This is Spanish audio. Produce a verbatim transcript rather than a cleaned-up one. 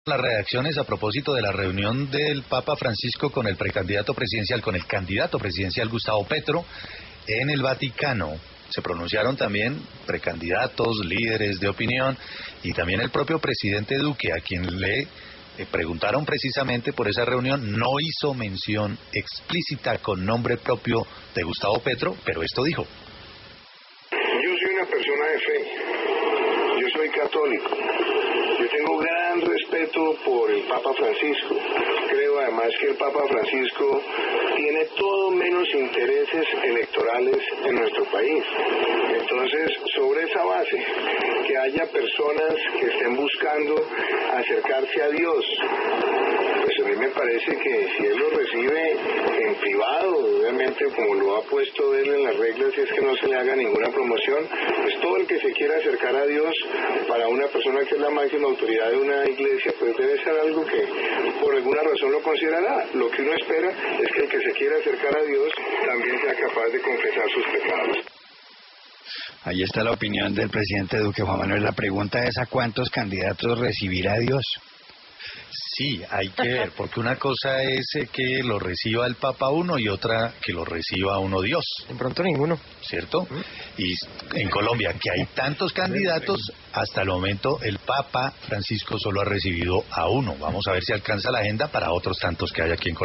Las reacciones a propósito de la reunión del Papa Francisco con el precandidato presidencial, con el candidato presidencial Gustavo Petro en el Vaticano. Se pronunciaron también precandidatos, líderes de opinión y también el propio presidente Duque, a quien le eh, preguntaron precisamente por esa reunión. No hizo mención explícita con nombre propio de Gustavo Petro, pero esto dijo. Yo soy una persona de fe, yo soy católico. Yo tengo gran respeto por el Papa Francisco. Creo además que el Papa Francisco tiene todo menos intereses electorales en nuestro país. Entonces, sobre esa base, que haya personas que estén buscando acercarse a Dios, pues a mí me parece que si él lo recibe en privado, obviamente como lo ha puesto él en las reglas, es que no se le haga ninguna promoción, pues todo el que se quiera acercar a Dios, para una persona que es la máxima autoridad de una iglesia, pues debe ser algo que por alguna razón lo considerará. Lo que uno espera es que el que se quiera acercar a Dios también sea capaz de confesar sus pecados. Ahí está la opinión del presidente Duque. Juan Manuel, la pregunta es: ¿a cuántos candidatos recibirá Dios? Sí, hay que ver, porque una cosa es eh, que lo reciba el Papa uno y otra que lo reciba uno Dios. De pronto ninguno. ¿Cierto? Y en Colombia, que hay tantos candidatos, hasta el momento el Papa Francisco solo ha recibido a uno. Vamos a ver si alcanza la agenda para otros tantos que hay aquí en Colombia.